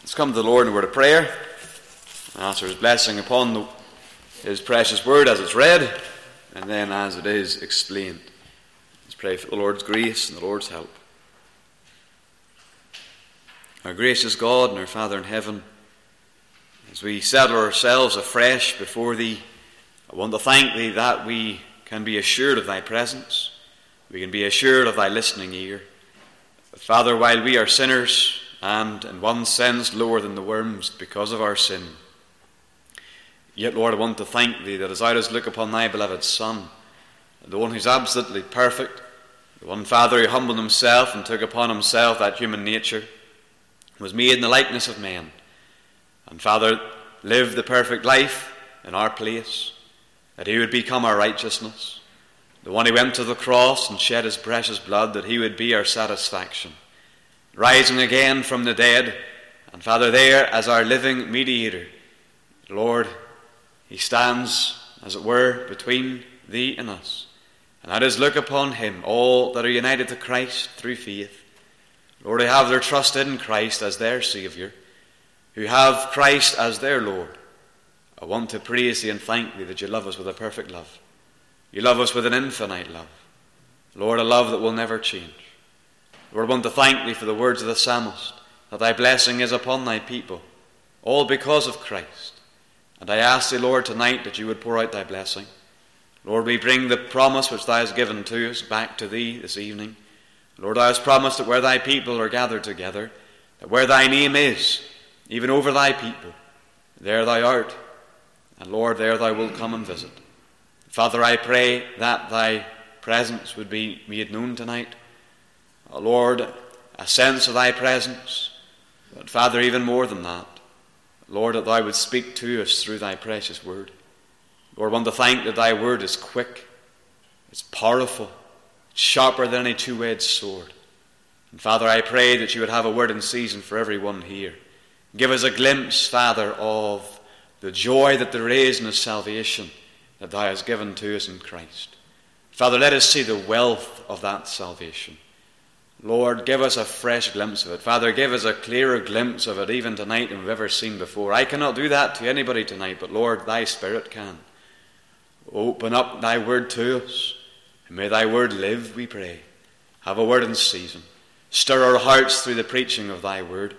Let's come to the Lord in a word of prayer. And ask for His blessing upon His precious word as it's read, and then as it is explained. Let's pray for the Lord's grace and the Lord's help. Our gracious God and our Father in heaven, as we settle ourselves afresh before Thee, I want to thank Thee that we can be assured of Thy presence. We can be assured of Thy listening ear. But Father, while we are sinners, and in one sense lower than the worms because of our sin, yet, Lord, I want to thank Thee that as I look upon Thy beloved Son, the one who's absolutely perfect, the one, Father, who humbled Himself and took upon Himself that human nature, was made in the likeness of men, and, Father, lived the perfect life in our place, that He would become our righteousness, the one who went to the cross and shed His precious blood, that He would be our satisfaction, rising again from the dead, and, Father, there as our living mediator, Lord, He stands, as it were, between Thee and us. And that is, look upon Him, all that are united to Christ through faith. Lord, who have their trust in Christ as their Saviour, who have Christ as their Lord. I want to praise Thee and thank Thee that You love us with a perfect love. You love us with an infinite love. Lord, a love that will never change. Lord, I want to thank Thee for the words of the psalmist, that Thy blessing is upon Thy people, all because of Christ. And I ask Thee, Lord, tonight that You would pour out Thy blessing. Lord, we bring the promise which Thou hast given to us back to Thee this evening. Lord, Thou hast promised that where Thy people are gathered together, that where Thy name is, even over Thy people, there Thou art. And Lord, there Thou wilt come and visit. Father, I pray that Thy presence would be made known tonight. Lord, a sense of Thy presence, but Father, even more than that, Lord, that Thou would speak to us through Thy precious word. Lord, I want to thank that Thy word is quick, it's powerful, it's sharper than any two-edged sword. And Father, I pray that You would have a word in season for everyone here. Give us a glimpse, Father, of the joy that there is in the salvation that Thou hast given to us in Christ. Father, let us see the wealth of that salvation. Lord, give us a fresh glimpse of it. Father, give us a clearer glimpse of it even tonight than we've ever seen before. I cannot do that to anybody tonight, but Lord, Thy Spirit can. Open up Thy word to us, and may Thy word live, we pray. Have a word in season. Stir our hearts through the preaching of Thy word.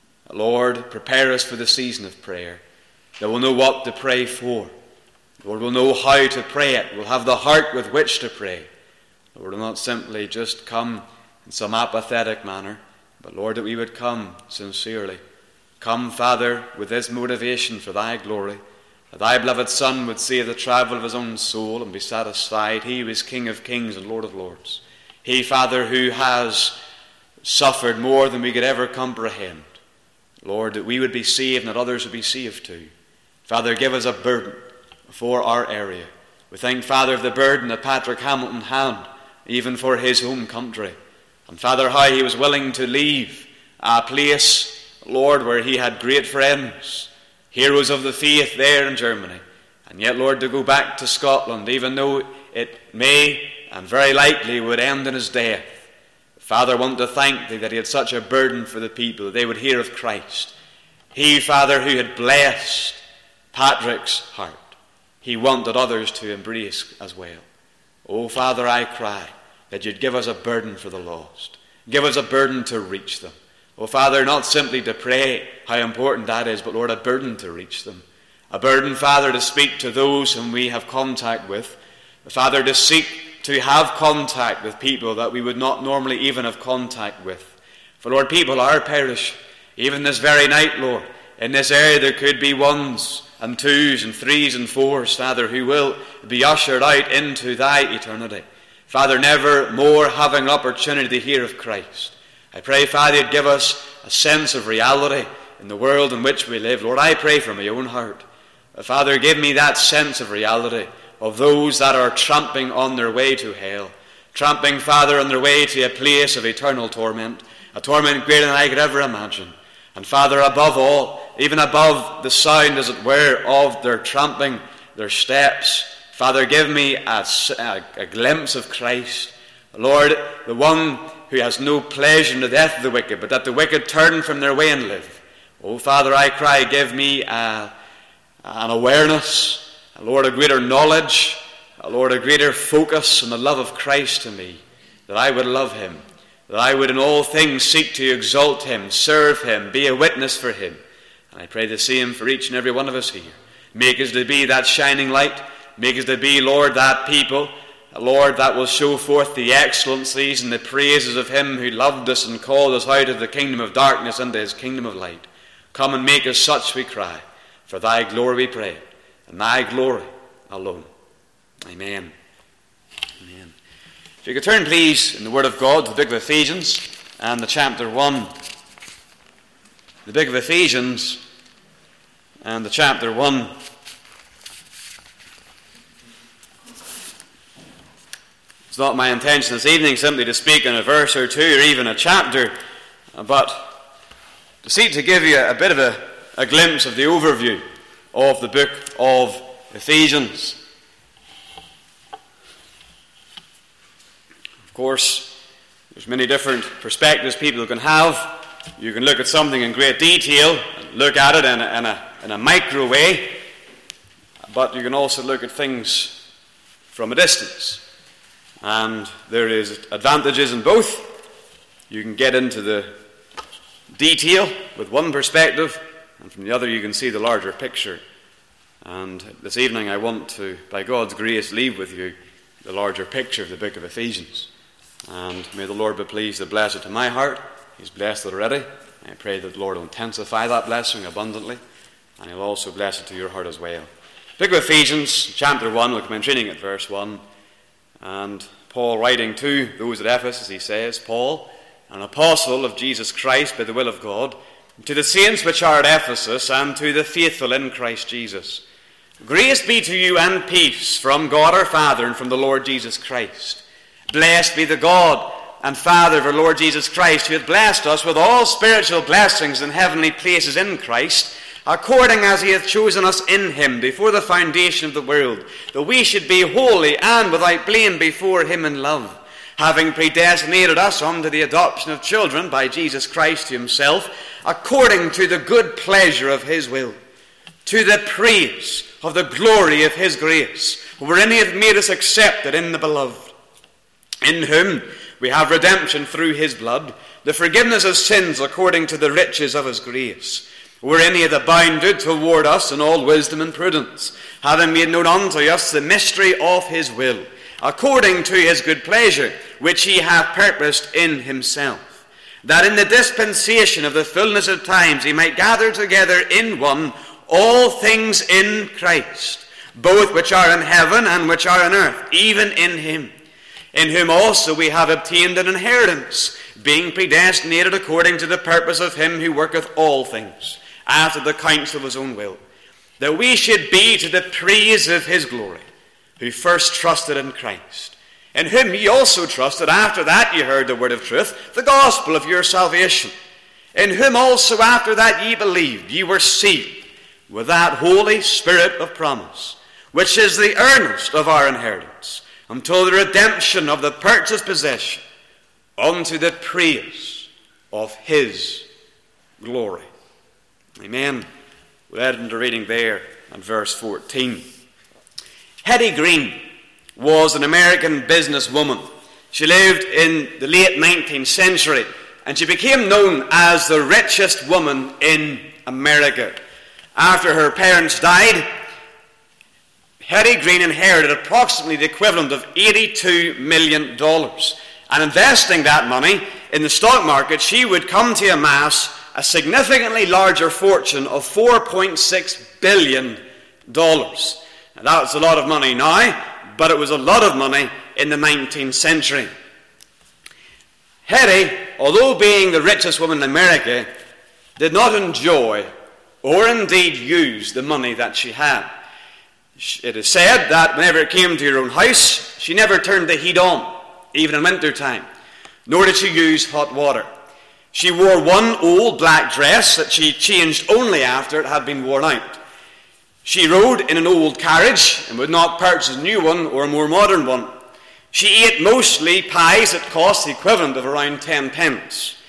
Lord, prepare us for the season of prayer, that we'll know what to pray for. Lord, we'll know how to pray it. We'll have the heart with which to pray. Lord, we'll not simply just come in some apathetic manner, but Lord, that we would come sincerely. Come, Father, with this motivation for Thy glory, that Thy beloved Son would see the travel of His own soul and be satisfied. He who is King of kings and Lord of lords. He, Father, who has suffered more than we could ever comprehend. Lord, that we would be saved and that others would be saved too. Father, give us a burden for our area. We thank, Father, of the burden that Patrick Hamilton had, even for his home country. And Father, how he was willing to leave a place, Lord, where he had great friends, heroes of the faith there in Germany. And yet, Lord, to go back to Scotland, even though it may and very likely would end in his death. Father, I want to thank Thee that he had such a burden for the people, that they would hear of Christ. He, Father, who had blessed Patrick's heart, he wanted others to embrace as well. Oh, Father, I cry that You'd give us a burden for the lost. Give us a burden to reach them. Oh, Father, not simply to pray how important that is, but, Lord, a burden to reach them. A burden, Father, to speak to those whom we have contact with. Father, to seek to have contact with people that we would not normally even have contact with. For, Lord, people are perishing. Even this very night, Lord, in this area there could be ones and twos and threes and fours, Father, who will be ushered out into Thy eternity. Father, never more having an opportunity to hear of Christ. I pray, Father, You'd give us a sense of reality in the world in which we live. Lord, I pray for my own heart. Father, give me that sense of reality of those that are tramping on their way to hell. Tramping, Father, on their way to a place of eternal torment. A torment greater than I could ever imagine. And Father, above all, even above the sound, as it were, of their tramping, their steps, Father, give me a glimpse of Christ. Lord, the one who has no pleasure in the death of the wicked, but that the wicked turn from their way and live. Oh, Father, I cry, give me an awareness, Lord, a greater knowledge, Lord, a greater focus on the love of Christ to me, that I would love him, that I would in all things seek to exalt him, serve him, be a witness for him. And I pray the same for each and every one of us here. Make us to be that shining light. Make us to be, Lord, that people, Lord, that will show forth the excellencies and the praises of him who loved us and called us out of the kingdom of darkness into his kingdom of light. Come and make us such, we cry. For thy glory we pray, and thy glory alone. Amen. Amen. If you could turn, please, in the Word of God to the book of Ephesians and the chapter 1. The book of Ephesians and the chapter 1. It's not my intention this evening simply to speak in a verse or two or even a chapter, but to seek to give you a bit of a glimpse of the overview of the book of Ephesians. Of course, there's many different perspectives people can have. You can look at something in great detail, look at it in a micro way, but you can also look at things from a distance. And there is advantages in both. You can get into the detail with one perspective, and from the other you can see the larger picture. And this evening I want to, by God's grace, leave with you the larger picture of the book of Ephesians. And may the Lord be pleased to bless it to my heart. He's blessed it already. I pray that the Lord will intensify that blessing abundantly, and he'll also bless it to your heart as well. Book of Ephesians, chapter 1, we'll commence reading at verse 1. And Paul, writing to those at Ephesus, he says, Paul, an apostle of Jesus Christ by the will of God, to the saints which are at Ephesus, and to the faithful in Christ Jesus. Grace be to you and peace from God our Father and from the Lord Jesus Christ. Blessed be the God and Father of our Lord Jesus Christ, who hath blessed us with all spiritual blessings in heavenly places in Christ, according as he hath chosen us in him before the foundation of the world, that we should be holy and without blame before him in love, having predestinated us unto the adoption of children by Jesus Christ to himself, according to the good pleasure of his will, to the praise of the glory of his grace, wherein he hath made us accepted in the beloved, in whom we have redemption through his blood, the forgiveness of sins according to the riches of his grace, wherein he hath abounded toward us in all wisdom and prudence, having made known unto us the mystery of his will, according to his good pleasure, which he hath purposed in himself, that in the dispensation of the fullness of times he might gather together in one all things in Christ, both which are in heaven and which are on earth, even in him, in whom also we have obtained an inheritance, being predestinated according to the purpose of him who worketh all things, after the counsel of his own will, that we should be to the praise of his glory, who first trusted in Christ, in whom ye also trusted after that ye heard the word of truth, the gospel of your salvation, in whom also after that ye believed, ye were sealed with that Holy Spirit of promise, which is the earnest of our inheritance, until the redemption of the purchased possession, unto the praise of his glory. Amen. We'll add into reading there at verse 14. Hetty Green was an American businesswoman. She lived in the late 19th century, and she became known as the richest woman in America. After her parents died, Hetty Green inherited approximately the equivalent of $82 million. And investing that money in the stock market, she would come to amass a significantly larger fortune of $4.6 billion. Now, that's a lot of money now, but it was a lot of money in the 19th century. Hetty, although being the richest woman in America, did not enjoy or indeed use the money that she had. It is said that whenever it came to her own house, she never turned the heat on, even in winter time, nor did she use hot water. She wore one old black dress that she changed only after it had been worn out. She rode in an old carriage and would not purchase a new one or a more modern one. She ate mostly pies that cost the equivalent of around 10 pence.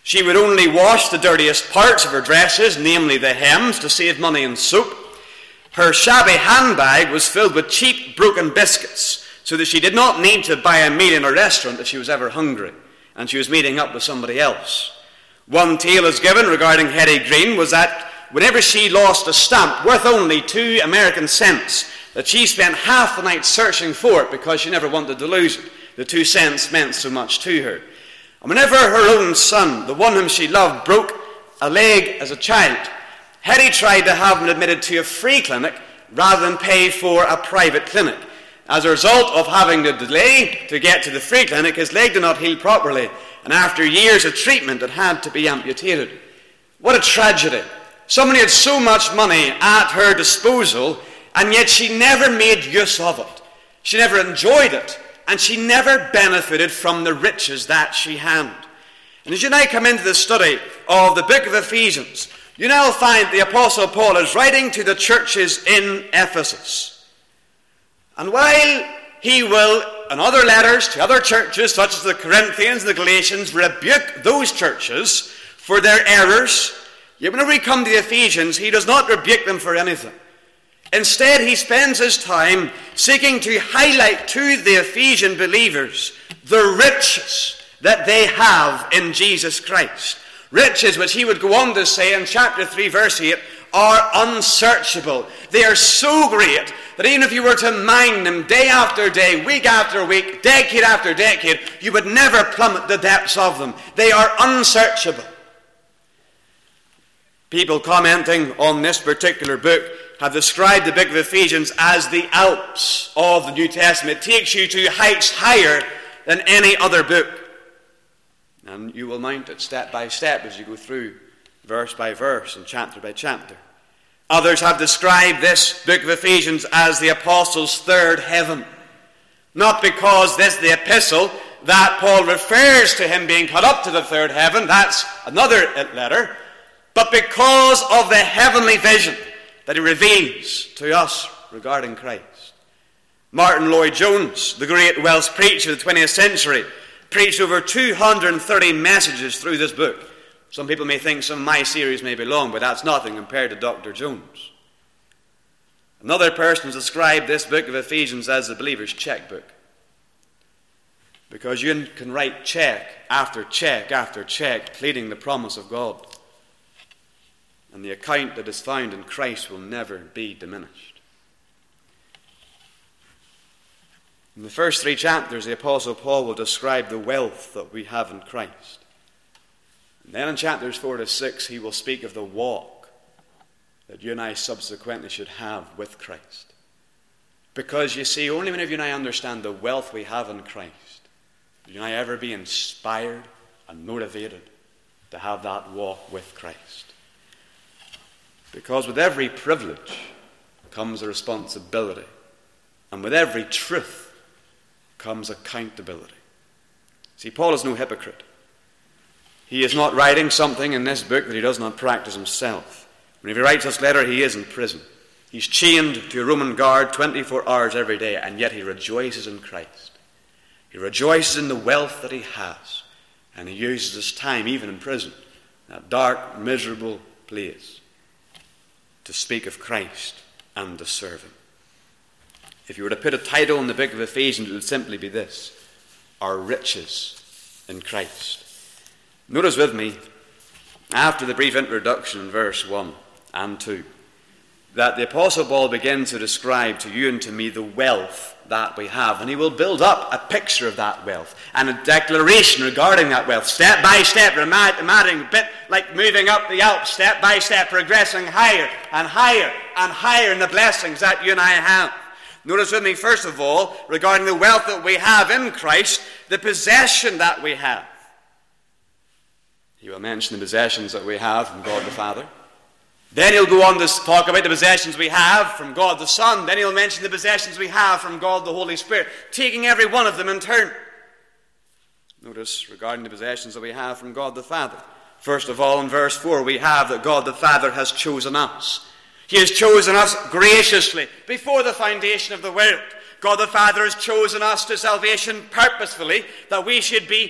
She would only wash the dirtiest parts of her dresses, namely the hems, to save money and soap. Her shabby handbag was filled with cheap, broken biscuits, so that she did not need to buy a meal in a restaurant if she was ever hungry, and she was meeting up with somebody else. One tale is given regarding Hetty Green was that whenever she lost a stamp worth only 2 American cents, that she spent half the night searching for it because she never wanted to lose it. The 2 cents meant so much to her. And whenever her own son, the one whom she loved, broke a leg as a child, Hetty tried to have him admitted to a free clinic rather than pay for a private clinic. As a result of having to delay to get to the free clinic, his leg did not heal properly, and after years of treatment it had to be amputated. What a tragedy. Somebody had so much money at her disposal, and yet she never made use of it. She never enjoyed it, and she never benefited from the riches that she had. And as you now come into the study of the book of Ephesians, you now find the Apostle Paul is writing to the churches in Ephesus. And while he will, in other letters to other churches, such as the Corinthians and the Galatians, rebuke those churches for their errors, yet whenever we come to the Ephesians, he does not rebuke them for anything. Instead, he spends his time seeking to highlight to the Ephesian believers the riches that they have in Jesus Christ. Riches which he would go on to say in chapter 3, verse 8, are unsearchable. They are so great that even if you were to mine them day after day, week after week, decade after decade, you would never plummet the depths of them. They are unsearchable. People commenting on this particular book have described the book of Ephesians as the Alps of the New Testament. It takes you to heights higher than any other book. And you will mount it step by step as you go through verse by verse and chapter by chapter. Others have described this book of Ephesians as the apostles' third heaven. Not because this is the epistle that Paul refers to him being caught up to the third heaven, that's another letter, but because of the heavenly vision that he reveals to us regarding Christ. Martin Lloyd-Jones, the great Welsh preacher of the 20th century, preached over 230 messages through this book. Some people may think some of my series may be long, but that's nothing compared to Dr. Jones. Another person has described this book of Ephesians as the believer's checkbook. Because you can write check after check after check, pleading the promise of God. And the account that is found in Christ will never be diminished. In the first 3 chapters, the Apostle Paul will describe the wealth that we have in Christ. And then in chapters 4 to 6, he will speak of the walk that you and I subsequently should have with Christ. Because you see, only whenever you and I understand the wealth we have in Christ, will you and I ever be inspired and motivated to have that walk with Christ. Because with every privilege comes a responsibility. And with every truth comes accountability. See, Paul is no hypocrite. He is not writing something in this book that he does not practice himself. When he writes this letter, he is in prison. He's chained to a Roman guard 24 hours every day, and yet he rejoices in Christ. He rejoices in the wealth that he has, and he uses his time, even in prison, that dark, miserable place, to speak of Christ and to serve him. If you were to put a title in the book of Ephesians, it would simply be this: Our Riches in Christ. Notice with me, after the brief introduction in verse 1 and 2, that the Apostle Paul begins to describe to you and to me the wealth that we have. And he will build up a picture of that wealth and a declaration regarding that wealth, step by step, reminding a bit like moving up the Alps, step by step, progressing higher and higher and higher in the blessings that you and I have. Notice with me, first of all, regarding the wealth that we have in Christ, the possession that we have. He will mention the possessions that we have from God the Father. Then he'll go on to talk about the possessions we have from God the Son. Then he'll mention the possessions we have from God the Holy Spirit, taking every one of them in turn. Notice regarding the possessions that we have from God the Father. First of all, in verse 4, we have that God the Father has chosen us. He has chosen us graciously before the foundation of the world. God the Father has chosen us to salvation purposefully, that we should be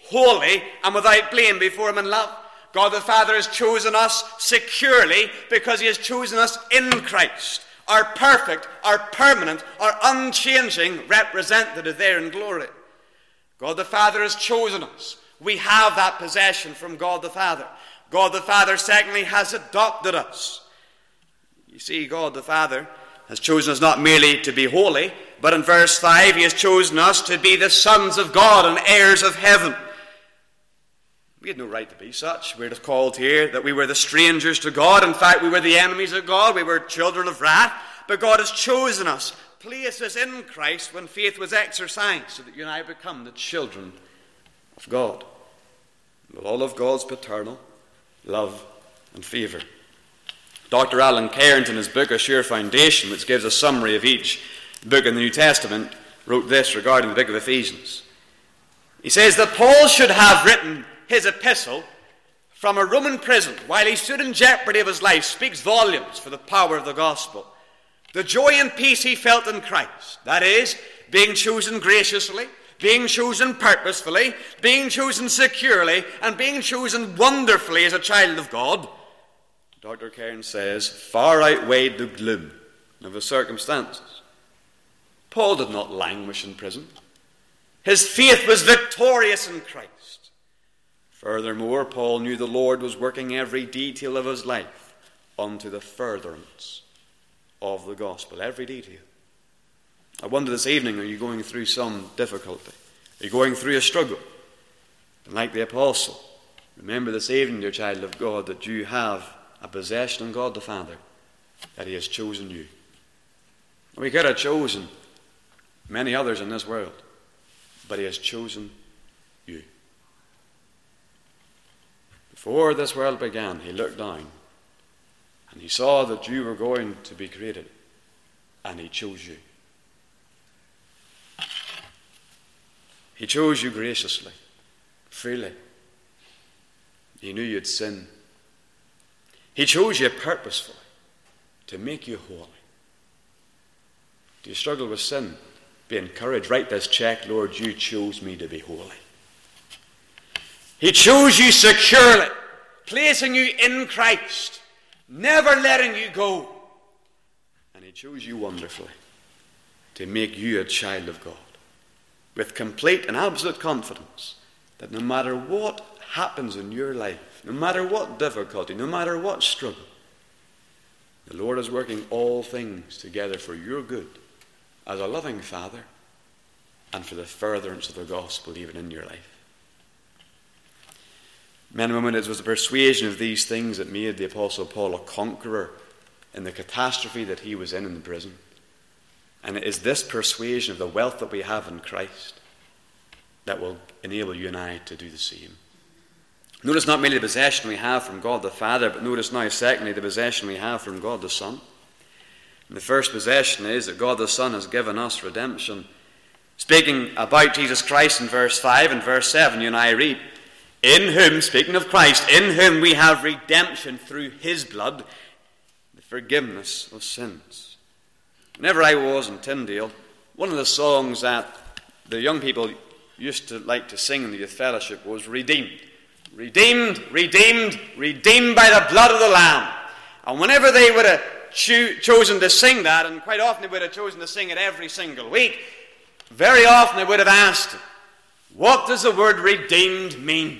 holy and without blame before him in love. God the Father has chosen us securely because he has chosen us in Christ, our perfect, our permanent, our unchanging representative there in glory. God the Father has chosen us. We have that possession from God the Father. God the Father, secondly, has adopted us. You see, God the Father has chosen us not merely to be holy, but in verse 5, he has chosen us to be the sons of God and heirs of heaven. We had no right to be such. We're called here that we were the strangers to God. In fact, we were the enemies of God. We were children of wrath. But God has chosen us, placed us in Christ when faith was exercised, so that you and I become the children of God, with all of God's paternal love and favour. Dr. Alan Cairns, in his book, A Sure Foundation, which gives a summary of each book in the New Testament, wrote this regarding the book of Ephesians. He says that Paul should have written his epistle from a Roman prison while he stood in jeopardy of his life speaks volumes for the power of the gospel. The joy and peace he felt in Christ, that is, being chosen graciously, being chosen purposefully, being chosen securely, and being chosen wonderfully as a child of God, Dr. Cairns says, far outweighed the gloom of his circumstances. Paul did not languish in prison. His faith was victorious in Christ. Furthermore, Paul knew the Lord was working every detail of his life unto the furtherance of the gospel, every detail. I wonder this evening, are you going through some difficulty? Are you going through a struggle? And like the apostle, remember this evening, dear child of God, that you have a possession in God the Father, that he has chosen you. We could have chosen many others in this world, but he has chosen you. Before this world began, he looked down and he saw that you were going to be created, and he chose you. He chose you graciously, freely. He knew you'd sin. He chose you purposefully to make you holy. Do you struggle with sin? Be encouraged. Write this check: Lord, you chose me to be holy. He chose you securely, placing you in Christ, never letting you go. And he chose you wonderfully to make you a child of God, with complete and absolute confidence that no matter what happens in your life, no matter what difficulty, no matter what struggle, the Lord is working all things together for your good as a loving Father and for the furtherance of the gospel even in your life. Men and women, it was the persuasion of these things that made the Apostle Paul a conqueror in the catastrophe that he was in the prison. And it is this persuasion of the wealth that we have in Christ that will enable you and I to do the same. Notice not merely the possession we have from God the Father, but notice now, secondly, the possession we have from God the Son. And the first possession is that God the Son has given us redemption. Speaking about Jesus Christ in verse 5 and verse 7, you and I read, in whom, speaking of Christ, in whom we have redemption through his blood, the forgiveness of sins. Whenever I was in Tyndale, one of the songs that the young people used to like to sing in the youth fellowship was Redeemed. Redeemed, redeemed, redeemed by the blood of the Lamb. And whenever they would have chosen to sing that, and quite often they would have chosen to sing it every single week, very often they would have asked, what does the word redeemed mean?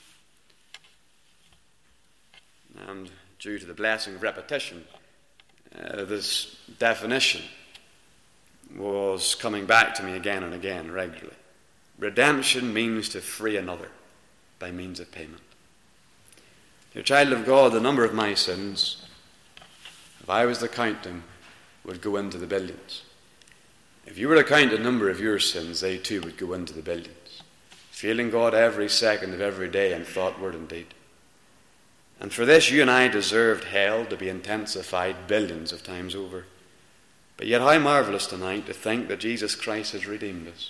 And due to the blessing of repetition, this definition was coming back to me again and again regularly. Redemption means to free another by means of payment. Dear child of God, the number of my sins, if I was to count them, would go into the billions. If you were to count the number of your sins, they too would go into the billions. Failing God every second of every day in thought, word, and deed. And for this, you and I deserved hell to be intensified billions of times over. But yet how marvelous tonight to think that Jesus Christ has redeemed us.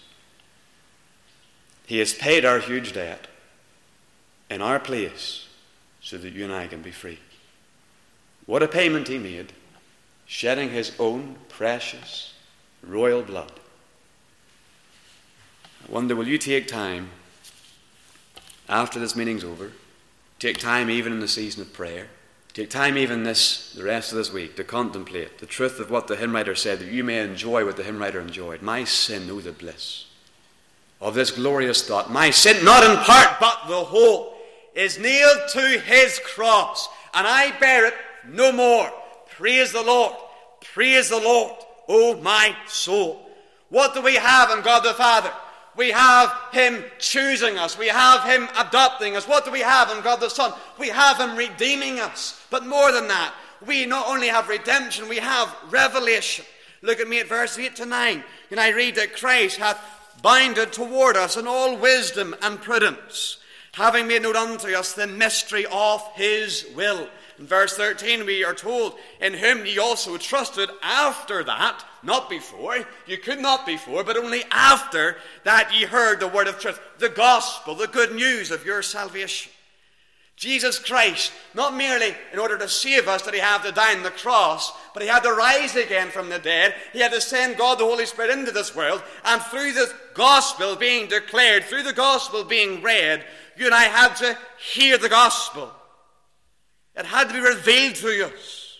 He has paid our huge debt in our place so that you and I can be free. What a payment he made, shedding his own precious royal blood. I wonder, will you take time after this meeting's over, take time even in the season of prayer, take time even the rest of this week to contemplate the truth of what the hymn writer said, that you may enjoy what the hymn writer enjoyed. My sin, oh the bliss of this glorious thought. My sin, not in part but the whole, is nailed to his cross, and I bear it no more. Praise the Lord. Praise the Lord, O my soul. What do we have in God the Father? We have him choosing us. We have him adopting us. What do we have in God the Son? We have him redeeming us. But more than that, we not only have redemption, we have revelation. Look at me at verse 8 to 9. And I read that Christ hath bounded toward us in all wisdom and prudence, having made known unto us the mystery of his will. In verse 13 we are told, in whom ye also trusted after that, not before. You could not before, but only after that ye heard the word of truth, the gospel, the good news of your salvation. Jesus Christ, not merely in order to save us did he have to die on the cross, but he had to rise again from the dead. He had to send God the Holy Spirit into this world, and through the gospel being declared, through the gospel being read, you and I had to hear the gospel. It had to be revealed to us.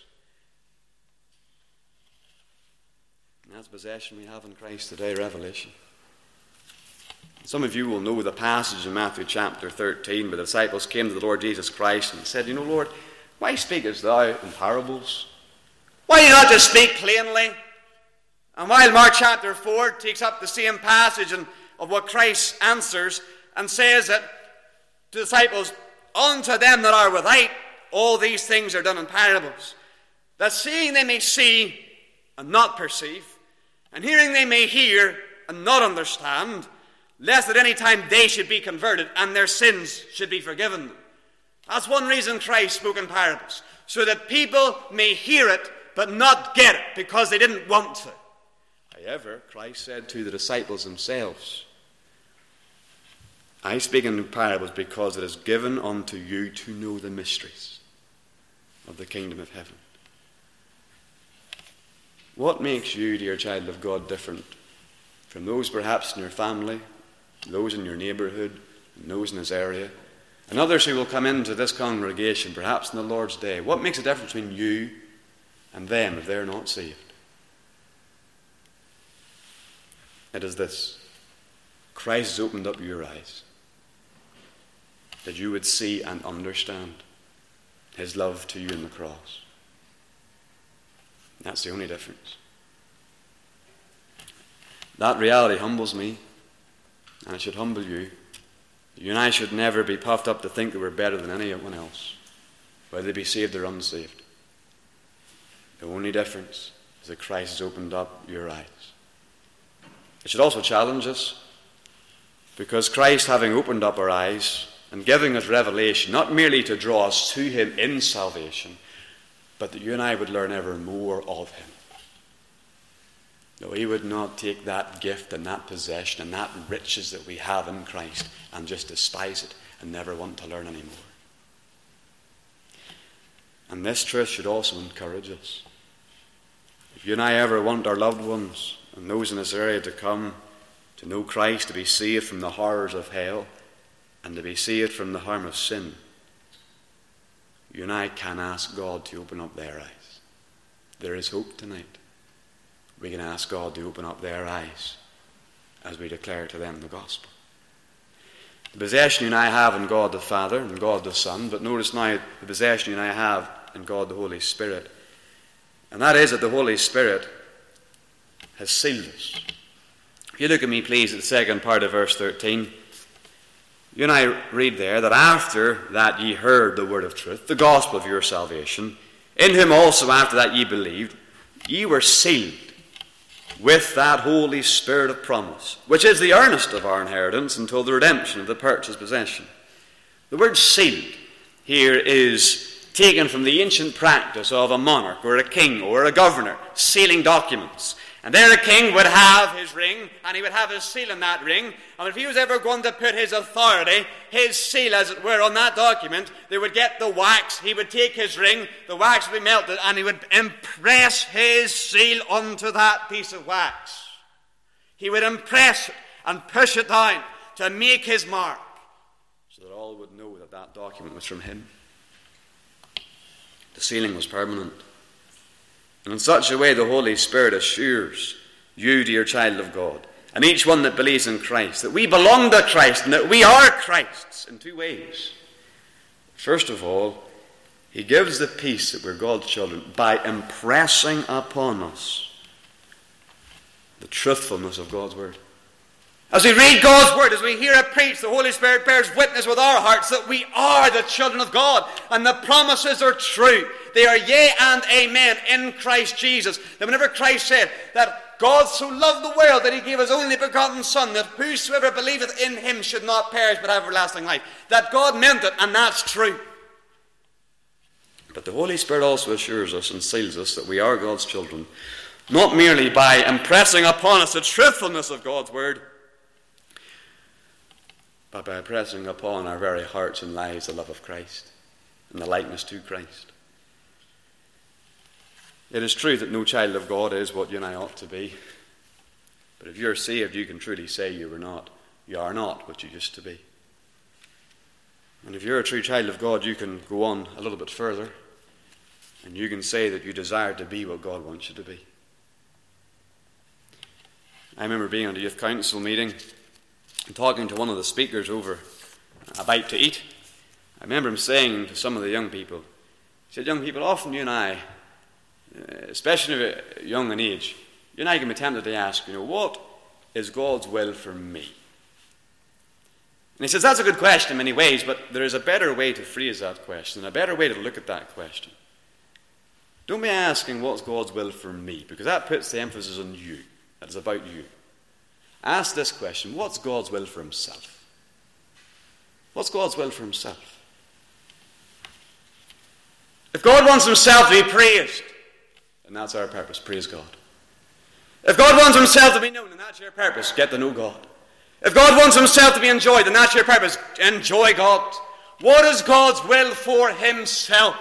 And that's the possession we have in Christ today, revelation. Some of you will know the passage in Matthew chapter 13 where the disciples came to the Lord Jesus Christ and said, Lord, why speakest thou in parables? Why do you not just speak plainly? And while Mark chapter 4 takes up the same passage of what Christ answers and says that to the disciples, unto them that are without, all these things are done in parables, that seeing they may see and not perceive, and hearing they may hear and not understand, lest at any time they should be converted and their sins should be forgiven them. That's one reason Christ spoke in parables, so that people may hear it but not get it because they didn't want to. However, Christ said to the disciples themselves, I speak in parables because it is given unto you to know the mysteries of the kingdom of heaven. What makes you, dear child of God, different from those perhaps in your family, those in your neighbourhood, and those in this area, and others who will come into this congregation perhaps in the Lord's day? What makes a difference between you and them if they're not saved? It is this: Christ has opened up your eyes, that you would see and understand his love to you in the cross. That's the only difference. That reality humbles me, and it should humble you. You and I should never be puffed up to think that we're better than anyone else, whether they be saved or unsaved. The only difference is that Christ has opened up your eyes. It should also challenge us, because Christ, having opened up our eyes and giving us revelation, not merely to draw us to him in salvation, but that you and I would learn ever more of him. That we would not take that gift and that possession and that riches that we have in Christ and just despise it and never want to learn anymore. And this truth should also encourage us. If you and I ever want our loved ones and those in this area to come to know Christ, to be saved from the horrors of hell, and to be saved from the harm of sin, you and I can ask God to open up their eyes. There is hope tonight. We can ask God to open up their eyes as we declare to them the gospel. The possession you and I have in God the Father and God the Son, but notice now the possession you and I have in God the Holy Spirit. And that is that the Holy Spirit has sealed us. If you look at me, please, at the second part of verse 13, you and I read there that after that ye heard the word of truth, the gospel of your salvation, in whom also after that ye believed, ye were sealed with that Holy Spirit of promise, which is the earnest of our inheritance until the redemption of the purchased possession. The word sealed here is taken from the ancient practice of a monarch or a king or a governor sealing documents. And there a king would have his ring, and he would have his seal in that ring. And if he was ever going to put his authority, his seal as it were, on that document, they would get the wax, he would take his ring, the wax would be melted, and he would impress his seal onto that piece of wax. He would impress it and push it down to make his mark. so that all would know that that document was from him. The sealing was permanent. And in such a way, the Holy Spirit assures you, dear child of God, and each one that believes in Christ, that we belong to Christ and that we are Christ's in two ways. First of all, he gives the peace that we're God's children by impressing upon us the truthfulness of God's word. As we read God's word, as we hear it preached, the Holy Spirit bears witness with our hearts that we are the children of God, and the promises are true. They are yea and amen in Christ Jesus. That whenever Christ said that God so loved the world that he gave his only begotten Son, that whosoever believeth in him should not perish but have everlasting life, that God meant it, and that's true. But the Holy Spirit also assures us and seals us that we are God's children, not merely by impressing upon us the truthfulness of God's word, but by impressing upon our very hearts and lives the love of Christ and the likeness to Christ. It is true that no child of God is what you and I ought to be. But if you're saved, you can truly say you are not what you used to be. And if you're a true child of God, you can go on a little bit further, and you can say that you desire to be what God wants you to be. I remember being at a youth council meeting and talking to one of the speakers over a bite to eat. I remember him saying to some of the young people, he said, young people, often you and I, especially if you're young in age, you and I can be tempted to ask, what is God's will for me? And he says, that's a good question in many ways, but there is a better way to phrase that question, a better way to look at that question. Don't be asking what's God's will for me, because that puts the emphasis on you. That is about you. Ask this question, what's God's will for himself? What's God's will for himself? If God wants himself to be praised, then that's our purpose, praise God. If God wants himself to be known, then that's your purpose, get to know God. If God wants himself to be enjoyed, then that's your purpose, enjoy God. What is God's will for himself?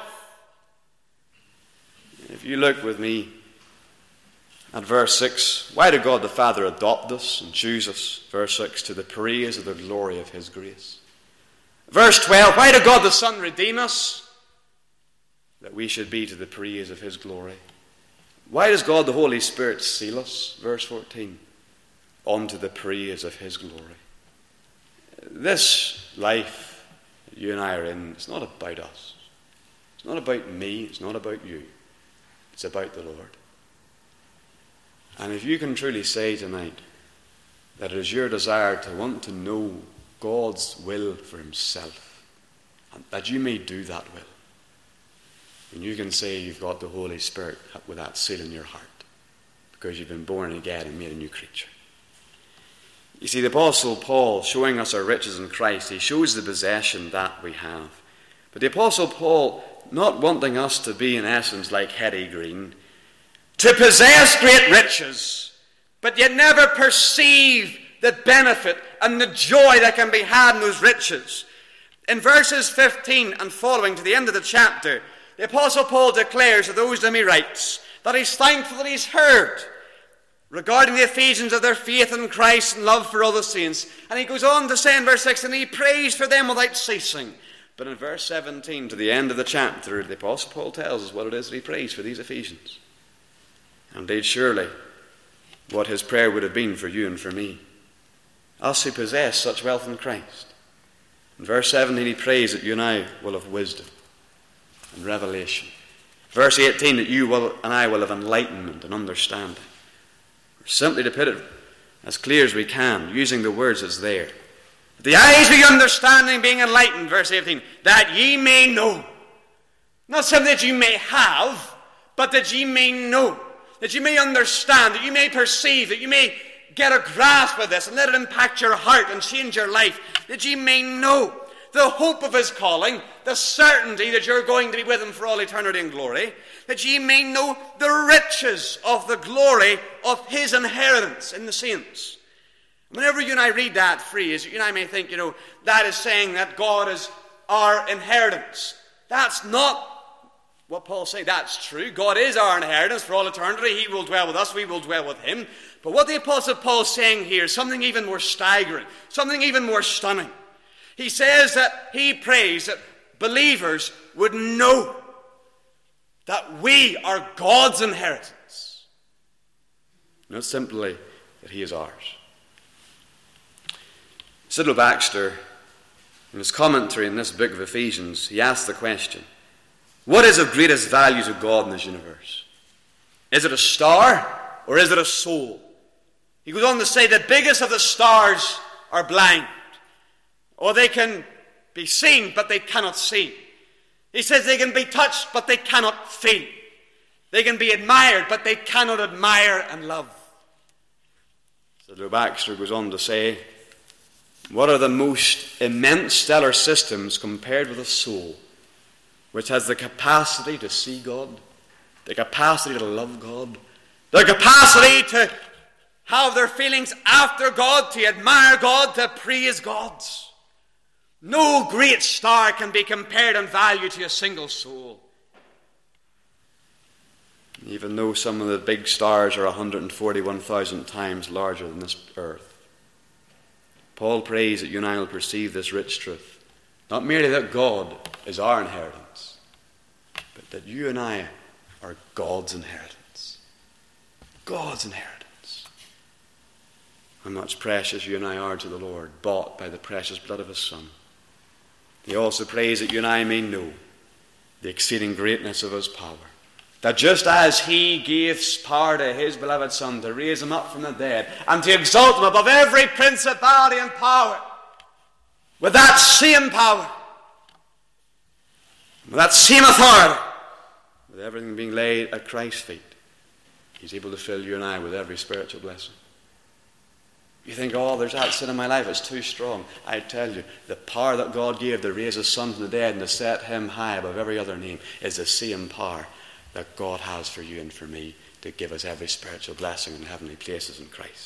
If you look with me at verse 6, why did God the Father adopt us and choose us? Verse 6, to the praise of the glory of his grace. Verse 12, why did God the Son redeem us? That we should be to the praise of his glory. Why does God the Holy Spirit seal us? Verse 14, unto the praise of his glory. This life that you and I are in, it's not about us. It's not about me. It's not about you. It's about the Lord. And if you can truly say tonight that it is your desire to want to know God's will for himself, and that you may do that will, then you can say you've got the Holy Spirit with that seal in your heart, because you've been born again and made a new creature. You see, the Apostle Paul, showing us our riches in Christ, he shows the possession that we have. But the Apostle Paul, not wanting us to be in essence like Hetty Green, to possess great riches, but yet never perceive the benefit and the joy that can be had in those riches. In verses 15 and following to the end of the chapter, the Apostle Paul declares to those to whom he writes that he's thankful that he's heard regarding the Ephesians of their faith in Christ and love for all the saints. And he goes on to say in verse 6, and he prays for them without ceasing. But in verse 17, to the end of the chapter, the Apostle Paul tells us what it is that he prays for these Ephesians. Indeed, surely, what his prayer would have been for you and for me, us who possess such wealth in Christ. In verse 17, he prays that you and I will have wisdom and revelation. Verse 18, that you and I will have enlightenment and understanding. Or simply to put it as clear as we can, using the words that's there. The eyes of your understanding being enlightened, verse 18, that ye may know. Not something that you may have, but that ye may know. That you may understand, that you may perceive, that you may get a grasp of this and let it impact your heart and change your life. That ye may know the hope of his calling, the certainty that you're going to be with him for all eternity in glory. That ye may know the riches of the glory of his inheritance in the saints. Whenever you and I read that phrase, you and I may think, that is saying that God is our inheritance. That's not what Paul's saying. That's true. God is our inheritance for all eternity. He will dwell with us. We will dwell with him. But what the Apostle Paul is saying here is something even more staggering, something even more stunning. He says that he prays that believers would know that we are God's inheritance, not simply that he is ours. Sidlow Baxter, in his commentary in this book of Ephesians, he asked the question, what is of greatest value to God in this universe? Is it a star or is it a soul? He goes on to say the biggest of the stars are blind, or they can be seen but they cannot see. He says they can be touched but they cannot feel. They can be admired but they cannot admire and love. Sidlow Baxter goes on to say, what are the most immense stellar systems compared with a soul which has the capacity to see God, the capacity to love God, the capacity to have their feelings after God, to admire God, to praise God? No great star can be compared in value to a single soul. Even though some of the big stars are 141,000 times larger than this earth, Paul prays that you and I will perceive this rich truth. Not merely that God is our inheritance, but that you and I are God's inheritance. God's inheritance. How much precious you and I are to the Lord, bought by the precious blood of his Son. He also prays that you and I may know the exceeding greatness of his power. That just as he gave power to his beloved Son to raise him up from the dead and to exalt him above every principality and power, with that same power, with that same authority, with everything being laid at Christ's feet, he's able to fill you and I with every spiritual blessing. You think, oh, there's that sin in my life, it's too strong. I tell you, the power that God gave to raise his Son from the dead and to set him high above every other name is the same power that God has for you and for me to give us every spiritual blessing in heavenly places in Christ.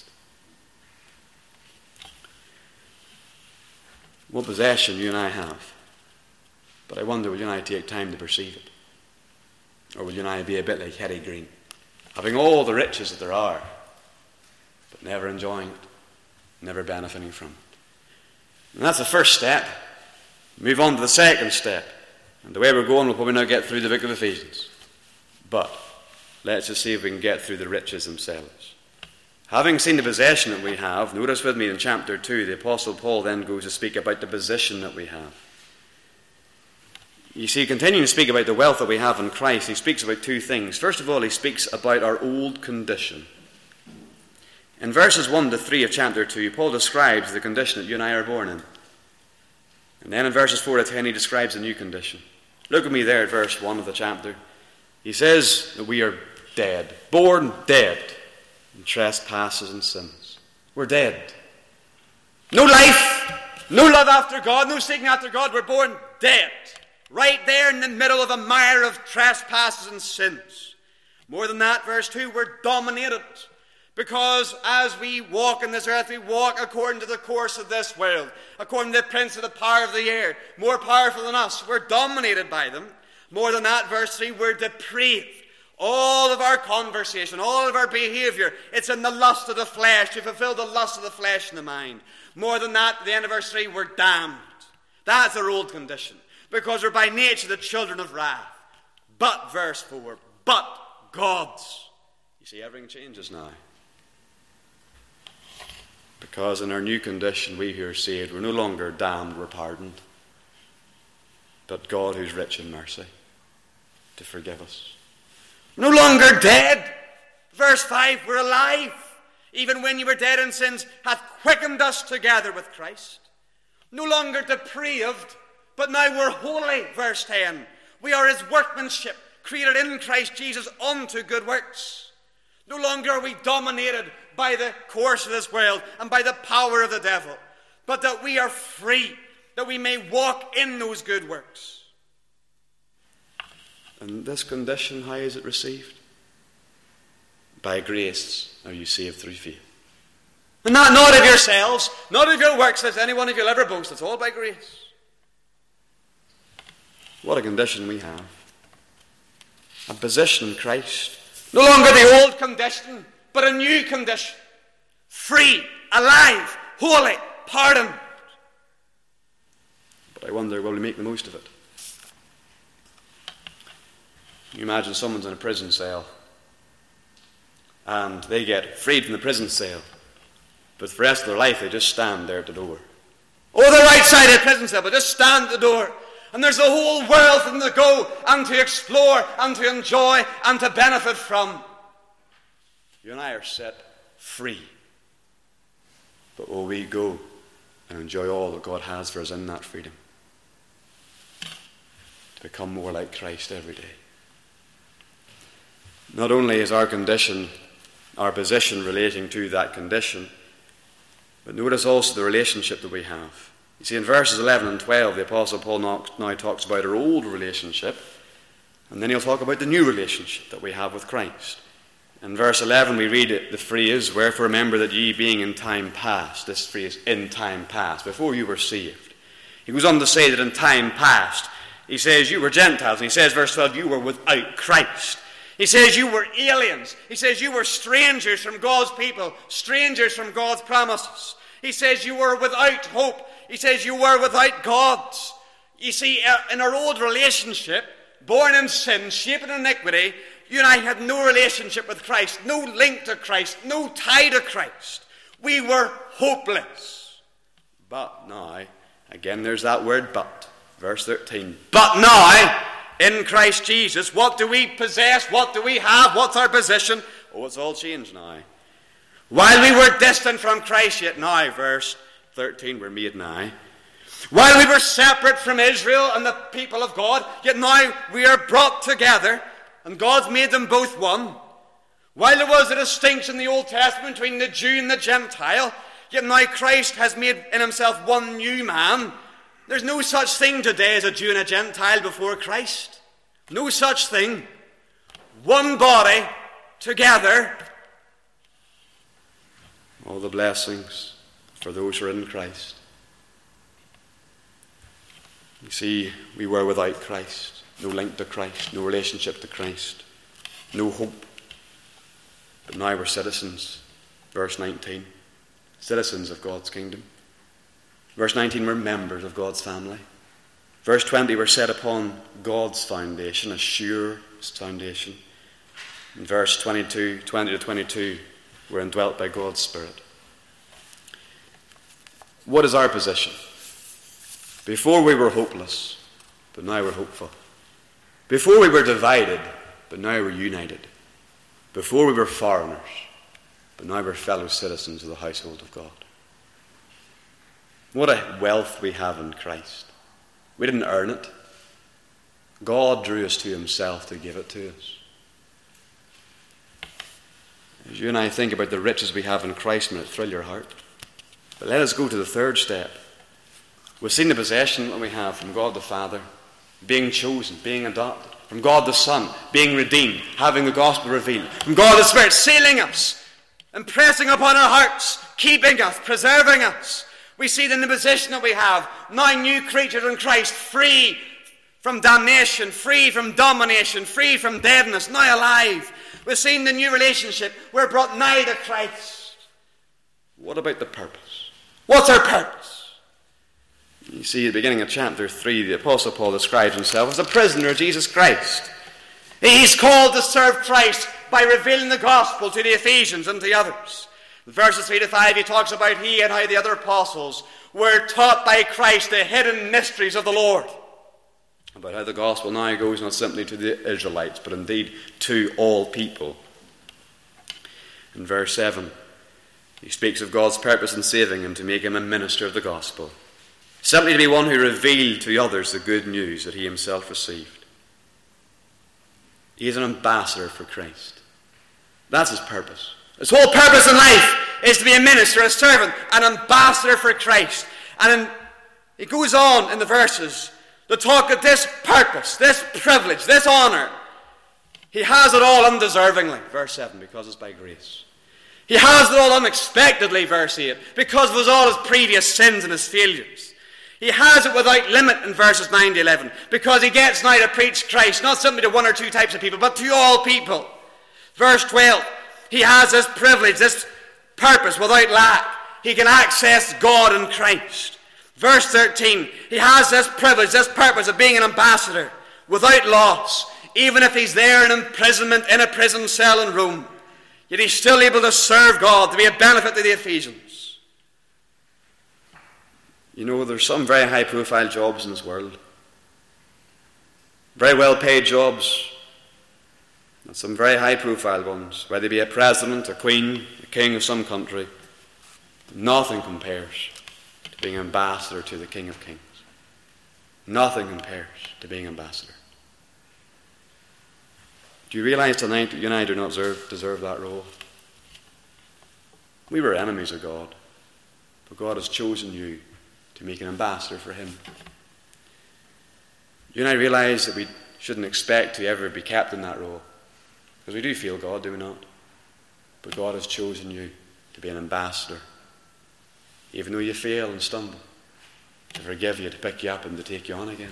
What possession you and I have. But I wonder, will you and I take time to perceive it? Or will you and I be a bit like Hetty Green, having all the riches that there are, but never enjoying it, never benefiting from it? And that's the first step. Move on to the second step. And the way we're going, we'll probably now get through the book of Ephesians. But let's just see if we can get through the riches themselves. Having seen the possession that we have, notice with me in chapter 2, the Apostle Paul then goes to speak about the position that we have. You see, continuing to speak about the wealth that we have in Christ, he speaks about two things. First of all, he speaks about our old condition. In verses 1 to 3 of chapter 2, Paul describes the condition that you and I are born in. And then in verses 4 to 10, he describes a new condition. Look at me there at verse 1 of the chapter. He says that we are dead, born dead in trespasses and sins. We're dead. No life, no love after God, no seeking after God. We're born dead, right there in the middle of a mire of trespasses and sins. More than that, verse 2, we're dominated. Because as we walk in this earth, we walk according to the course of this world, according to the prince of the power of the air, more powerful than us. We're dominated by them. More than that, verse 3, we're depraved. All of our conversation, all of our behavior, it's in the lust of the flesh, to fulfill the lust of the flesh and the mind. More than that, at the end of verse 3, we're damned. That's our old condition, because we're by nature the children of wrath. But, verse 4, but God's. You see, everything changes now. Because in our new condition, we who are saved, we're no longer damned, we're pardoned. But God, who's rich in mercy, to forgive us. No longer dead. Verse 5, we're alive. Even when you were dead in sins, hath quickened us together with Christ. No longer depraved, but now we're holy. Verse 10, we are his workmanship, created in Christ Jesus unto good works. No longer are we dominated by the course of this world and by the power of the devil, but that we are free, that we may walk in those good works. And this condition, how is it received? By grace are you saved through faith. And not of yourselves, not of your works, lest any one of you will ever boast. It's all by grace. What a condition we have. A position in Christ. No longer the old condition, but a new condition. Free, alive, holy, pardoned. But I wonder, will we make the most of it? You imagine someone's in a prison cell and they get freed from the prison cell, but for the rest of their life they just stand there at the door. Oh, the right side of the prison cell, but just stand at the door. And there's the whole world for them to go and to explore and to enjoy and to benefit from. You and I are set free. But will we go and enjoy all that God has for us in that freedom? To become more like Christ every day. Not only is our condition, our position relating to that condition, but notice also the relationship that we have. You see, in verses 11 and 12, the Apostle Paul now talks about our old relationship, and then he'll talk about the new relationship that we have with Christ. In verse 11 we read the phrase, "Wherefore remember that ye being in time past," this phrase, in time past, before you were saved. He goes on to say that in time past, he says you were Gentiles, and he says, verse 12, you were without Christ. He says you were aliens. He says you were strangers from God's people, strangers from God's promises. He says you were without hope. He says you were without God. You see, in our old relationship, born in sin, shaped in iniquity, you and I had no relationship with Christ, no link to Christ, no tie to Christ. We were hopeless. But now, again there's that word but, verse 13. But now, in Christ Jesus, what do we possess? What do we have? What's our position? Oh, it's all changed now. While we were distant from Christ, yet now, verse 13, we're made nigh. While we were separate from Israel and the people of God, yet now we are brought together, and God's made them both one. While there was a distinction in the Old Testament between the Jew and the Gentile, yet now Christ has made in himself one new man. There's no such thing today as a Jew and a Gentile before Christ. No such thing. One body, together. All the blessings for those who are in Christ. You see, we were without Christ. No link to Christ. No relationship to Christ. No hope. But now we're citizens. Verse 19. Citizens of God's kingdom. Verse 19, we're members of God's family. Verse 20, we're set upon God's foundation, a sure foundation. In verse 20 to 22, we're indwelt by God's Spirit. What is our position? Before we were hopeless, but now we're hopeful. Before we were divided, but now we're united. Before we were foreigners, but now we're fellow citizens of the household of God. What a wealth we have in Christ. We didn't earn it. God drew us to himself to give it to us. As you and I think about the riches we have in Christ, may it thrill your heart. But let us go to the third step. We've seen the possession that we have from God the Father, being chosen, being adopted. From God the Son, being redeemed, having the gospel revealed. From God the Spirit, sealing us, impressing upon our hearts, keeping us, preserving us. We see in the position that we have, now new creatures in Christ, free from damnation, free from domination, free from deadness, now alive. We've seen the new relationship. We're brought nigh to Christ. What about the purpose? What's our purpose? You see, at the beginning of chapter 3, the Apostle Paul describes himself as a prisoner of Jesus Christ. He's called to serve Christ by revealing the gospel to the Ephesians and to others. In verses 3 to 5, he talks about he and how the other apostles were taught by Christ the hidden mysteries of the Lord. About how the gospel now goes not simply to the Israelites, but indeed to all people. In verse 7, he speaks of God's purpose in saving him to make him a minister of the gospel. Simply to be one who revealed to others the good news that he himself received. He is an ambassador for Christ. That's his purpose. His whole purpose in life is to be a minister, a servant, an ambassador for Christ. And he goes on in the verses to talk of this purpose, this privilege, this honour. He has it all undeservingly, verse 7, because it's by grace. He has it all unexpectedly, verse 8, because of all his previous sins and his failures. He has it without limit in verses 9 to 11, because he gets now to preach Christ, not simply to one or two types of people, but to all people. Verse 12, he has this privilege, this purpose without lack. He can access God in Christ. Verse 13, he has this privilege, this purpose of being an ambassador without loss. Even if he's there in imprisonment in a prison cell in Rome, yet he's still able to serve God, to be a benefit to the Ephesians. You know, there's some very high-profile jobs in this world. Very well-paid jobs. And some very high-profile ones. Whether they be a president, a queen, a king of some country. Nothing compares to being ambassador to the King of Kings. Nothing compares to being ambassador. Do you realize tonight that you and I do not deserve that role? We were enemies of God, but God has chosen you to make an ambassador for him. You and I realize that we shouldn't expect to ever be kept in that role, because we do feel God, do we not? But God has chosen you to be an ambassador, even though you fail and stumble, to forgive you, to pick you up and to take you on again.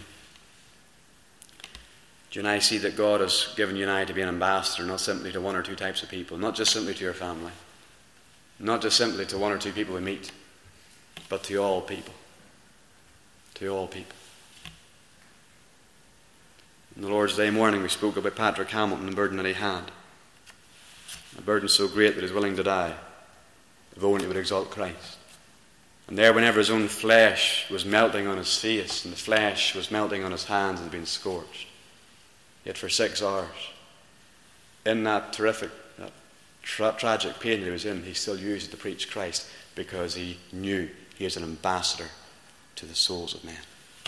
Do you and I see that God has given you and I to be an ambassador, not simply to one or two types of people, not just simply to your family, not just simply to one or two people we meet, but to all people. To all people. On the Lord's Day morning we spoke about Patrick Hamilton, the burden that he had. A burden so great that he was willing to die, if only he would exalt Christ. And there, whenever his own flesh was melting on his face, and the flesh was melting on his hands and had been scorched, yet for 6 hours, in that terrific, tragic pain that he was in, he still used it to preach Christ, because he knew he was an ambassador to the souls of men.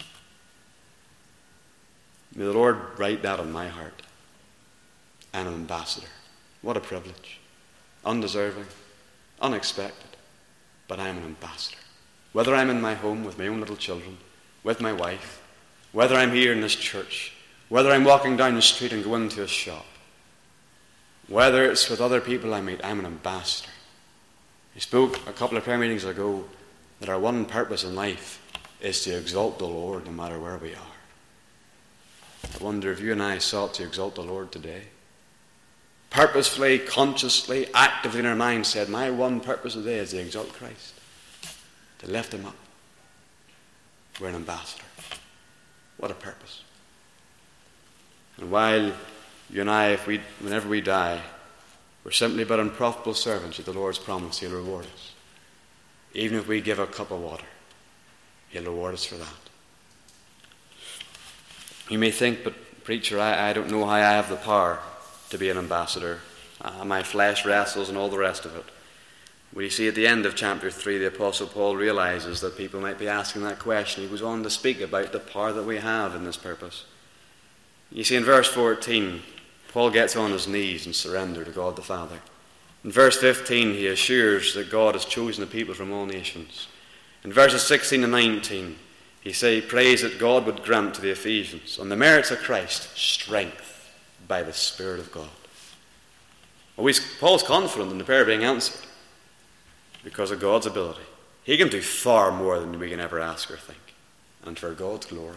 May the Lord write that on my heart. I'm an ambassador. What a privilege. Undeserving, unexpected, but I'm an ambassador. Whether I'm in my home with my own little children, with my wife, whether I'm here in this church, whether I'm walking down the street and go into a shop, whether it's with other people I meet, I'm an ambassador. He spoke a couple of prayer meetings ago that our one purpose in life is to exalt the Lord no matter where we are. I wonder if you and I sought to exalt the Lord today. Purposefully, consciously, actively in our minds said, my one purpose today is to exalt Christ, to lift him up. We're an ambassador. What a purpose. And while you and I, whenever we die, we're simply but unprofitable servants of the Lord's promise, he'll reward us. Even if we give a cup of water, he'll reward us for that. You may think, but preacher, I don't know how I have the power to be an ambassador. My flesh wrestles and all the rest of it. Well, you see, at the end of chapter 3, the Apostle Paul realizes that people might be asking that question. He goes on to speak about the power that we have in this purpose. You see, in verse 14, Paul gets on his knees and surrenders to God the Father. In verse 15, he assures that God has chosen the people from all nations. In verses 16 and 19, he prays that God would grant to the Ephesians, on the merits of Christ, strength by the Spirit of God. Well, Paul's confident in the prayer being answered because of God's ability. He can do far more than we can ever ask or think, and for God's glory.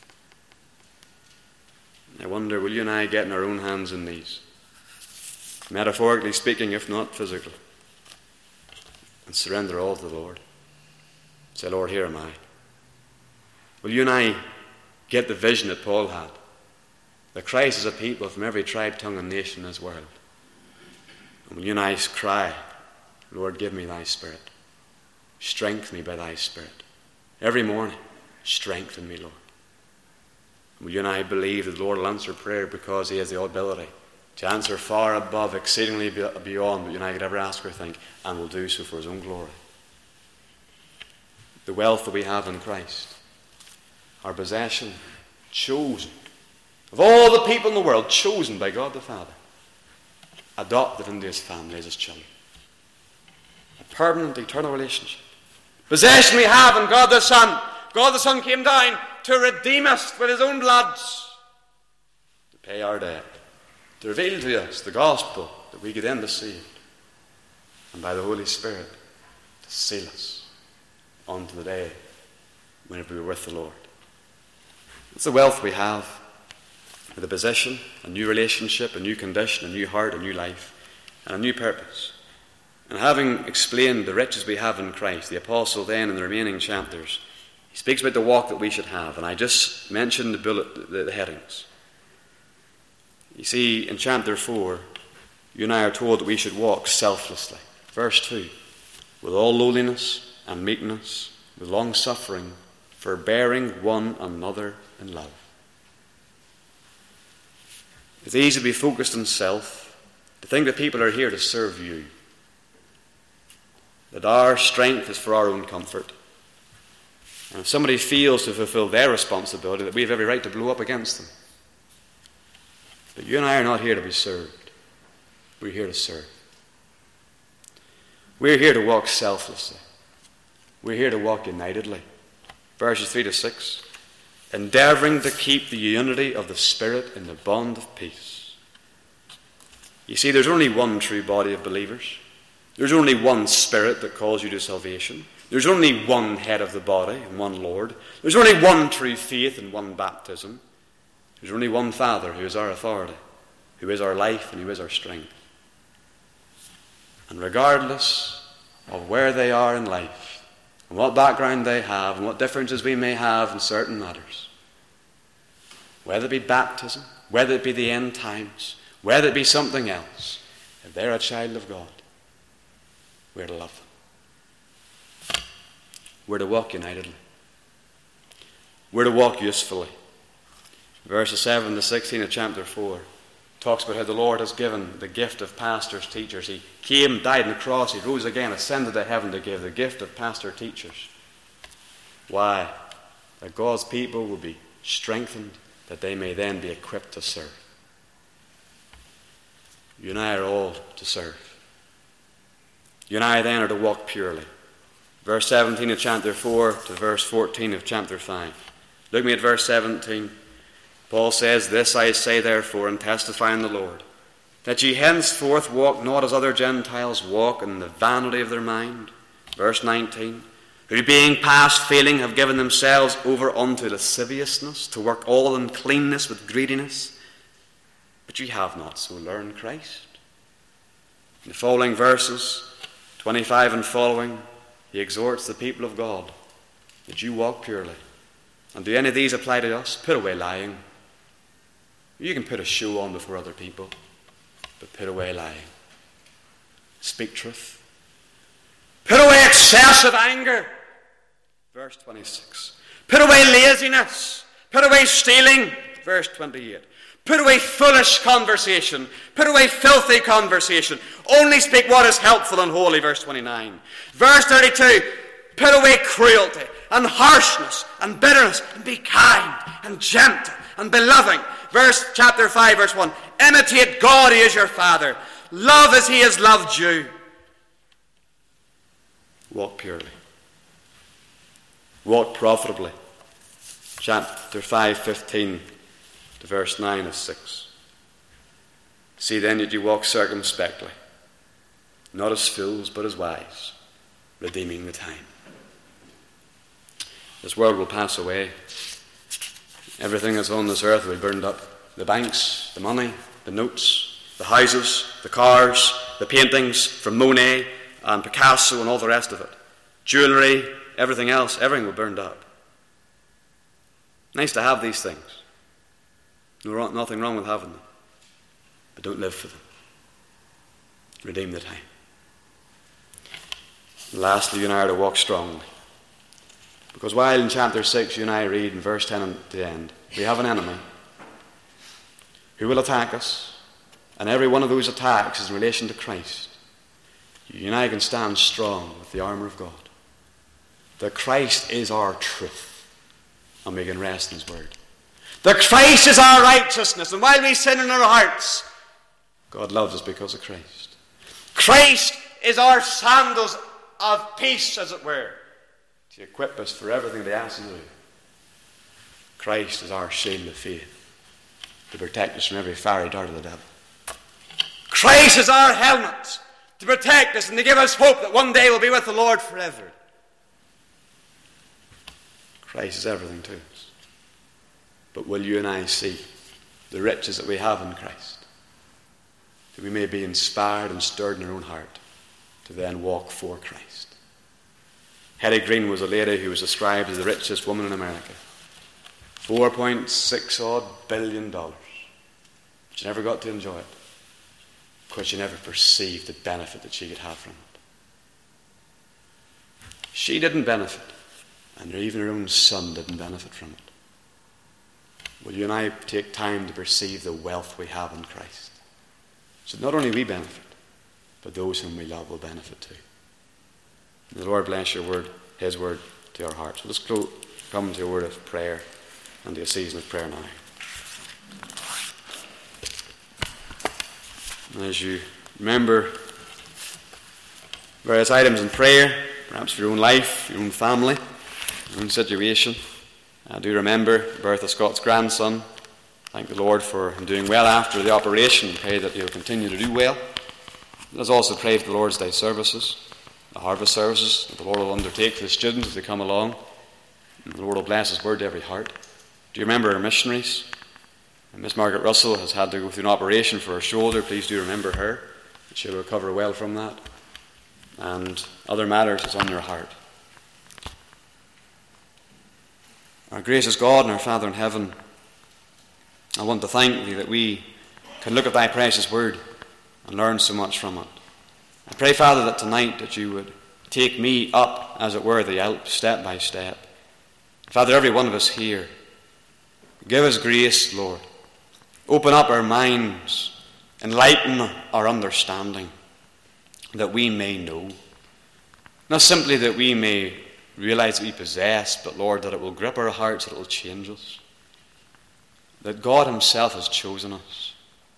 I wonder, will you and I get in our own hands and knees, metaphorically speaking, if not physically, and surrender all to the Lord? Say, Lord, here am I. Will you and I get the vision that Paul had? That Christ is a people from every tribe, tongue, and nation in this world. And will you and I cry, Lord, give me thy Spirit. Strengthen me by thy Spirit. Every morning, strengthen me, Lord. And will you and I believe that the Lord will answer prayer because he has the ability to answer far above, exceedingly beyond what you and I could ever ask or think, and will do so for his own glory. The wealth that we have in Christ, our possession, chosen, of all the people in the world, chosen by God the Father, adopted into his family as his children. A permanent, eternal relationship. Possession we have in God the Son. God the Son came down to redeem us with his own blood, to pay our debt, to reveal to us the gospel that we could then be saved, and by the Holy Spirit to seal us unto the day whenever we were with the Lord. It's the wealth we have, with a position, a new relationship, a new condition, a new heart, a new life, and a new purpose. And having explained the riches we have in Christ, the apostle then in the remaining chapters, he He speaks about the walk that we should have, and I just mentioned the headings. You see, in chapter 4, you and I are told that we should walk selflessly. Verse 2, with all lowliness and meekness, with long suffering, forbearing one another in love. It's easy to be focused on self, to think that people are here to serve you, that our strength is for our own comfort. And if somebody fails to fulfill their responsibility, that we have every right to blow up against them. But you and I are not here to be served. We're here to serve. We're here to walk selflessly. We're here to walk unitedly. Verses 3 to 6. Endeavouring to keep the unity of the Spirit in the bond of peace. You see, there's only one true body of believers. There's only one Spirit that calls you to salvation. There's only one head of the body and one Lord. There's only one true faith and one baptism. There's only one Father who is our authority, who is our life and who is our strength. And regardless of where they are in life, and what background they have, and what differences we may have in certain matters, whether it be baptism, whether it be the end times, whether it be something else, if they're a child of God, we're to love them. We're to walk unitedly. We're to walk usefully. Verses 7 to 16 of chapter 4 talks about how the Lord has given the gift of pastors, teachers. He came, died on the cross, he rose again, ascended to heaven to give the gift of pastor, teachers. Why? That God's people will be strengthened, that they may then be equipped to serve. You and I are all to serve. You and I then are to walk purely. Verse 17 of chapter 4 to verse 14 of chapter 5. Look at me at verse 17. Paul says, This I say therefore, and testify in the Lord, that ye henceforth walk not as other Gentiles walk, in the vanity of their mind. Verse 19. Who being past feeling have given themselves over unto lasciviousness, to work all uncleanness with greediness. But ye have not so learned Christ. In the following verses, 25 and following, he exhorts the people of God that you walk purely. And do any of these apply to us? Put away lying. You can put a show on before other people, but put away lying. Speak truth. Put away excessive anger. Verse 26. Put away laziness. Put away stealing. Verse 28. Put away foolish conversation. Put away filthy conversation. Only speak what is helpful and holy. Verse 29. Verse 32. Put away cruelty and harshness and bitterness, and be kind and gentle and be loving. Chapter 5, verse 1. Imitate God who is your Father. Love as he has loved you. Walk purely. Walk profitably. Chapter 5:15 to verse 9 of 6. See then that you walk circumspectly, not as fools, but as wise, redeeming the time. This world will pass away. Everything that's on this earth will be burned up. The banks, the money, the notes, the houses, the cars, the paintings from Monet and Picasso and all the rest of it. Jewellery, everything else, everything will be burned up. Nice to have these things. Nothing wrong with having them. But don't live for them. Redeem the time. And lastly, you and I are to walk strongly. Because while in chapter 6 you and I read in verse 10 at the end, we have an enemy who will attack us, and every one of those attacks is in relation to Christ. You and I can stand strong with the armour of God. That Christ is our truth, and we can rest in his word. That Christ is our righteousness, and while we sin in our hearts, God loves us because of Christ. Christ is our sandals of peace, as it were, to equip us for everything they ask and do. Christ is our shield of faith, to protect us from every fiery dart of the devil. Christ is our helmet, to protect us and to give us hope that one day we'll be with the Lord forever. Christ is everything to us. But will you and I see the riches that we have in Christ, that we may be inspired and stirred in our own heart to then walk for Christ? Hetty Green was a lady who was described as the richest woman in America. $4.6 odd billion. She never got to enjoy it because she never perceived the benefit that she could have from it. She didn't benefit, and even her own son didn't benefit from it. Will you and I take time to perceive the wealth we have in Christ? So not only we benefit, but those whom we love will benefit too. May the Lord bless your word, his word, to our hearts. So let's come to a word of prayer and to a season of prayer now. And as you remember various items in prayer, perhaps for your own life, your own family, your own situation, do remember Bertha Scott's grandson. Thank the Lord for him doing well after the operation, and pray that he'll continue to do well. Let's also pray for the Lord's Day services, the harvest services that the Lord will undertake for the students as they come along. And the Lord will bless his word to every heart. Do you remember our missionaries? And Miss Margaret Russell has had to go through an operation for her shoulder. Please do remember her. She'll recover well from that. And other matters is on your heart. Our gracious God and our Father in heaven, I want to thank thee that we can look at thy precious word and learn so much from it. I pray, Father, that tonight that you would take me up, as it were, the Alps, step by step. Father, every one of us here, give us grace, Lord. Open up our minds, enlighten our understanding, that we may know. Not simply that we may realize that we possess, but Lord, that it will grip our hearts, that it will change us. That God himself has chosen us.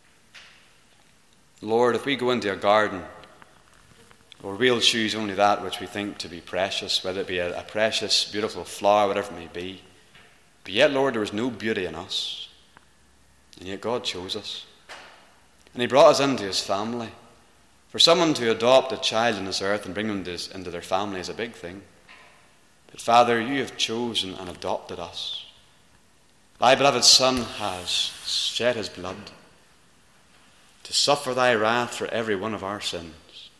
Lord, if we go into a garden, Lord, we'll choose only that which we think to be precious, whether it be a precious, beautiful flower, whatever it may be. But yet, Lord, there was no beauty in us. And yet God chose us. And he brought us into his family. For someone to adopt a child on this earth and bring them into their family is a big thing. But Father, you have chosen and adopted us. Thy beloved Son has shed his blood to suffer thy wrath for every one of our sins.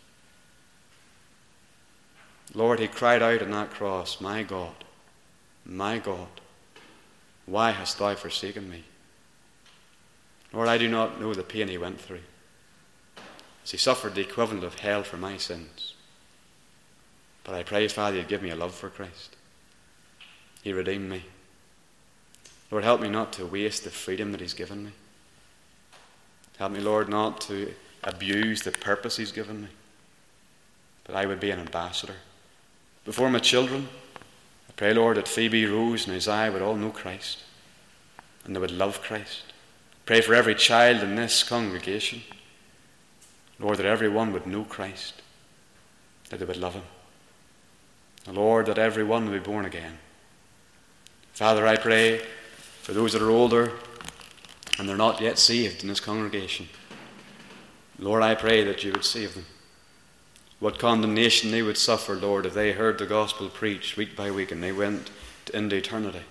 Lord, he cried out on that cross, my God, why hast thou forsaken me? Lord, I do not know the pain he went through as he suffered the equivalent of hell for my sins. But I pray, Father, you'd give me a love for Christ. He redeemed me. Lord, help me not to waste the freedom that he's given me. Help me, Lord, not to abuse the purpose he's given me, but I would be an ambassador. Before my children, I pray, Lord, that Phoebe, Rose, and Isaiah would all know Christ, and they would love Christ. Pray for every child in this congregation, Lord, that everyone would know Christ, that they would love him. And Lord, that everyone would be born again. Father, I pray for those that are older and they're not yet saved in this congregation. Lord, I pray that you would save them. What condemnation they would suffer, Lord, if they heard the gospel preached week by week and they went into eternity.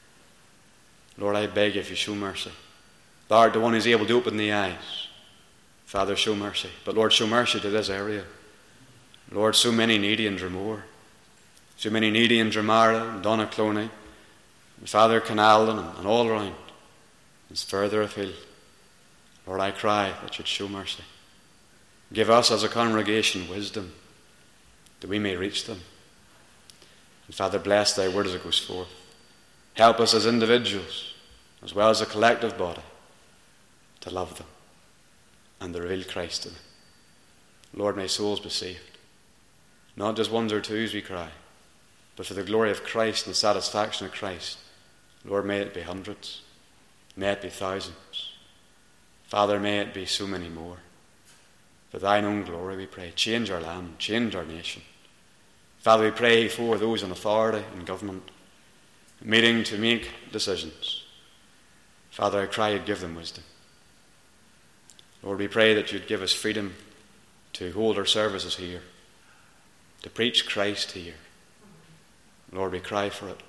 Lord, I beg you, if you show mercy. Thou art the one who's able to open the eyes. Father, show mercy. But Lord, show mercy to this area. Lord, so many needy in Dromore, so many needy in Dromara and Donaghcloney, and Father, Canaldon, and all around. It's further afield. Lord, I cry that you'd show mercy. Give us as a congregation wisdom that we may reach them. And Father, bless thy word as it goes forth. Help us as individuals, as well as a collective body, to love them and to reveal Christ to them. Lord, may souls be saved. Not just ones or twos, we cry, but for the glory of Christ and the satisfaction of Christ. Lord, may it be hundreds. May it be thousands. Father, may it be so many more. For thine own glory, we pray. Change our land, change our nation. Father, we pray for those in authority and government, meeting to make decisions. Father, I cry you'd give them wisdom. Lord, we pray that you'd give us freedom to hold our services here, to preach Christ here. Lord, we cry for it.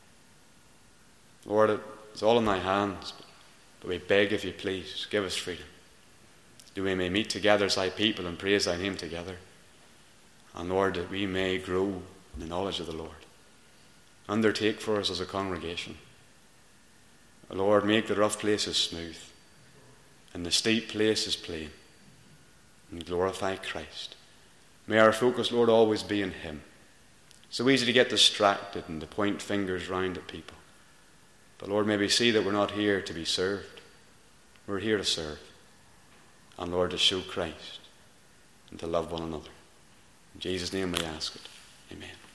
Lord, it's all in thy hands, but we beg if you please, give us freedom. That we may meet together as thy people and praise thy name together. And Lord, that we may grow in the knowledge of the Lord. Undertake for us as a congregation. Lord, make the rough places smooth and the steep places plain, and glorify Christ. May our focus, Lord, always be in him. So easy to get distracted and to point fingers round at people. But Lord, may we see that we're not here to be served. We're here to serve. And Lord, to show Christ and to love one another. In Jesus' name we ask it. Amen.